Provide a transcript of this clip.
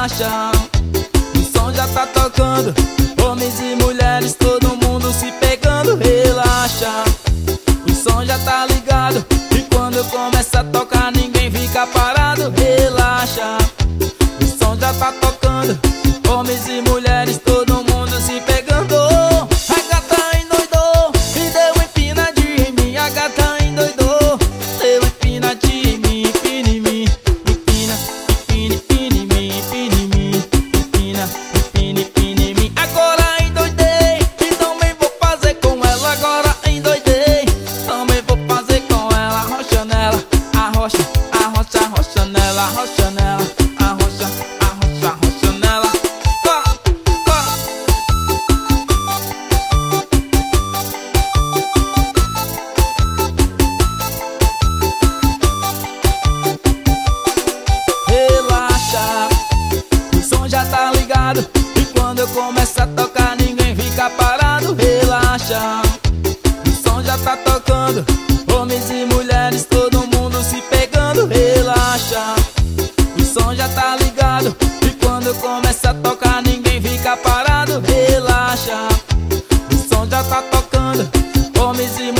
relaxa. O som já tá tocando, homens e mulheres, todo mundo se pegando, relaxa. O som já tá ligado, e quando começa a tocar ninguém fica parado, relaxa. O som já tá tocando, homens e mulheres, todo mundo se pegando. A gata endoidou e deu empinadinha em mim. A gata endoidou, deu empinadinha em mim. Empina em mim, empina, empina, empina em mim. Empina em mim, empina, empina, empina em mim. Agora endoidei e também vou fazer com ela. Agora endoidei, também vou fazer com ela. Arrocha nela, arrocha, arrocha, arrocha nela. Arrocha nela, arrocha, arrocha, arrocha nela. Relaxa, o som já tá ligado, e quando eu começo a tocar ninguém fica parado, relaxa. O som já tá tocando, homens e mulheres, todo mundo se pegando, relaxa. O som já tá ligado, e quando eu começo a tocar ninguém fica parado, relaxa. O som já tá tocando, homens e mulheres,